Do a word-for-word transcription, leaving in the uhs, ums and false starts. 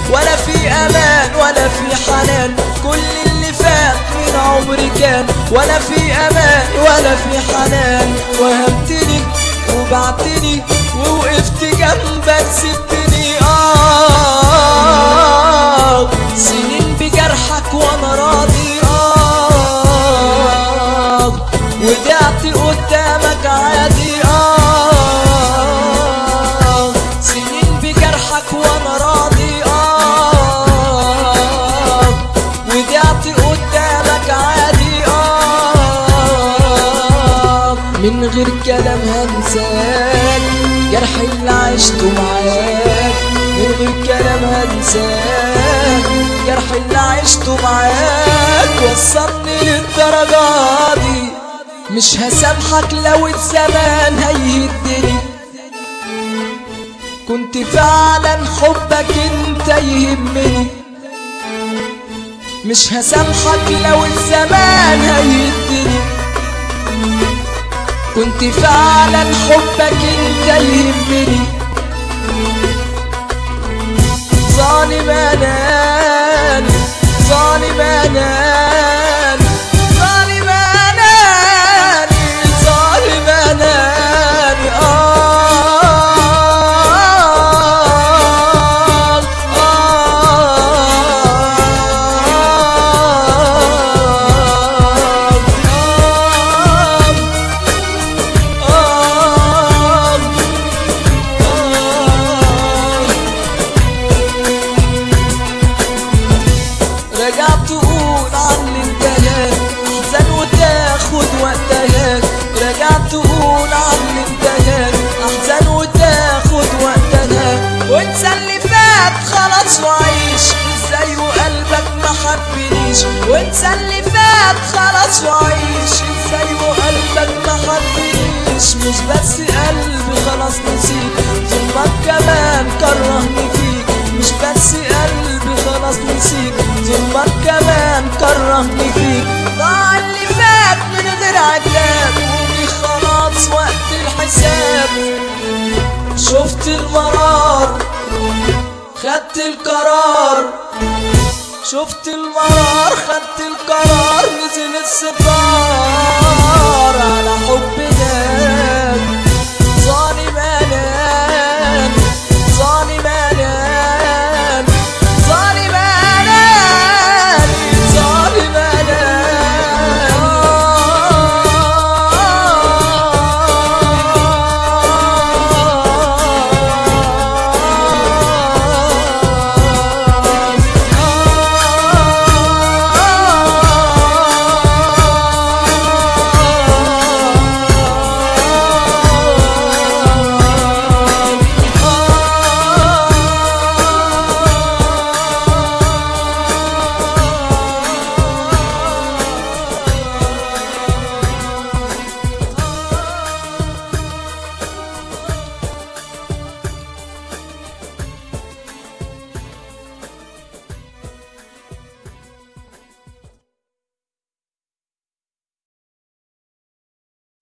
ولا في امان ولا في حنان، كل اللي فات من عمري كان ولا في امان ولا في حنان. وهمتني وبعتني ووقفت جنبك سبتني، آه سنين بجرحك وانا راضي، آه ودعت قدامك عادي، آه سنين بجرحك وانا راضي، آه ودعت قدامك عادي، آه من غير كلام هنساك جرح اللي عشته معاك، من غير كلام هنساك جرح اللي عشته معاك. وصلني للدرجة دي مش هسامحك لو الزمان هيهدني، كنت فعلا حبك انت يهمني. مش هسامحك لو الزمان هيهدني، كنت فعلا حبك انت يهمني. ظالم اناني ظالم اناني ظالم اناني ظالم اناني، آه رجعت تقول عني انتهى احزان وتاخد وقتها، رجعت تقول عني انتهى احزان وتاخد وقتها. وانسى اللي فات خلاص وعيش ازاي وقلبك ما حبنيش، وانسى اللي فات خلاص وعيش ازاي وقلبك ما حبنيش. مش بس قلبي خلاص نسيت ظلمك كمان كرهني فيك، مش بس قلبي خلاص نسيت ظلمك كمان كرهني فيك. ضاع اللي فات من غير عتاب وجي خلاص وقت الحساب. شفت المرار خدت القرار، شفت المرار خدت القرار، نزل الستار على حبي